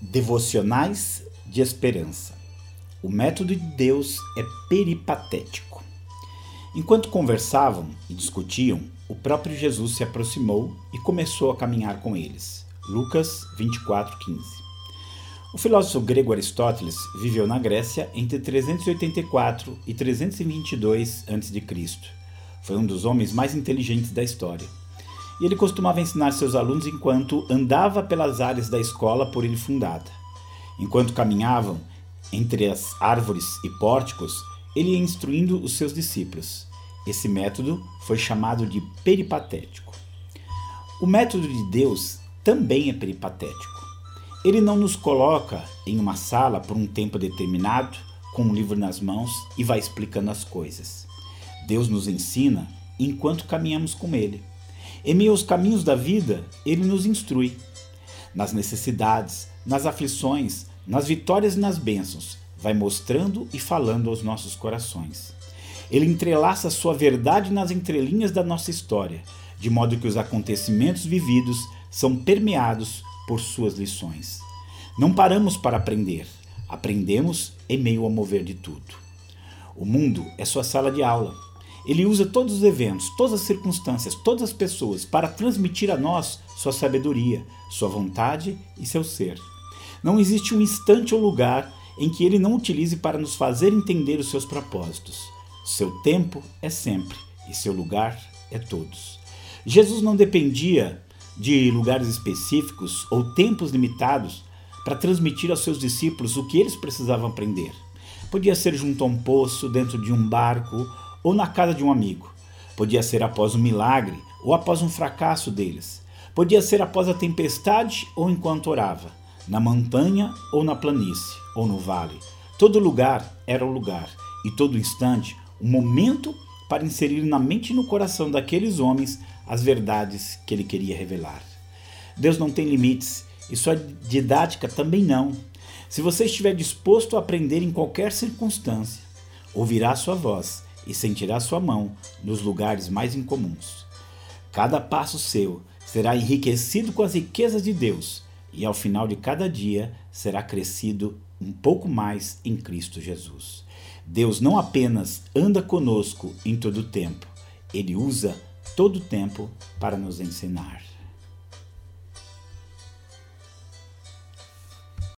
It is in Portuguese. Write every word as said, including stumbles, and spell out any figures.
Devocionais de esperança. O método de Deus é peripatético. Enquanto conversavam e discutiam, o próprio Jesus se aproximou e começou a caminhar com eles. Lucas vinte e quatro, quinze. O filósofo grego Aristóteles viveu na Grécia entre trezentos e oitenta e quatro e trezentos e vinte e dois antes de Cristo. Foi um dos homens mais inteligentes da história. E ele costumava ensinar seus alunos enquanto andava pelas áreas da escola por ele fundada. Enquanto caminhavam entre as árvores e pórticos, ele ia instruindo os seus discípulos. Esse método foi chamado de peripatético. O método de Deus também é peripatético. Ele não nos coloca em uma sala por um tempo determinado, com um livro nas mãos e vai explicando as coisas. Deus nos ensina enquanto caminhamos com Ele. Em meio aos caminhos da vida, Ele nos instrui. Nas necessidades, nas aflições, nas vitórias e nas bênçãos, vai mostrando e falando aos nossos corações. Ele entrelaça a sua verdade nas entrelinhas da nossa história, de modo que os acontecimentos vividos são permeados por suas lições. Não paramos para aprender, aprendemos em meio ao mover de tudo. O mundo é sua sala de aula. Ele usa todos os eventos, todas as circunstâncias, todas as pessoas para transmitir a nós sua sabedoria, sua vontade e seu ser. Não existe um instante ou lugar em que ele não utilize para nos fazer entender os seus propósitos. Seu tempo é sempre e seu lugar é todos. Jesus não dependia de lugares específicos ou tempos limitados para transmitir aos seus discípulos o que eles precisavam aprender. Podia ser junto a um poço, dentro de um barco ou na casa de um amigo. Podia ser após um milagre ou após um fracasso deles. Podia ser após a tempestade ou enquanto orava, na montanha ou na planície ou no vale. Todo lugar era o lugar e todo instante um momento para inserir na mente e no coração daqueles homens as verdades que ele queria revelar. Deus não tem limites e sua didática também não. Se você estiver disposto a aprender em qualquer circunstância, ouvirá sua voz e sentirá sua mão nos lugares mais incomuns. Cada passo seu será enriquecido com as riquezas de Deus e ao final de cada dia será crescido um pouco mais em Cristo Jesus. Deus não apenas anda conosco em todo o tempo, Ele usa todo o tempo para nos ensinar.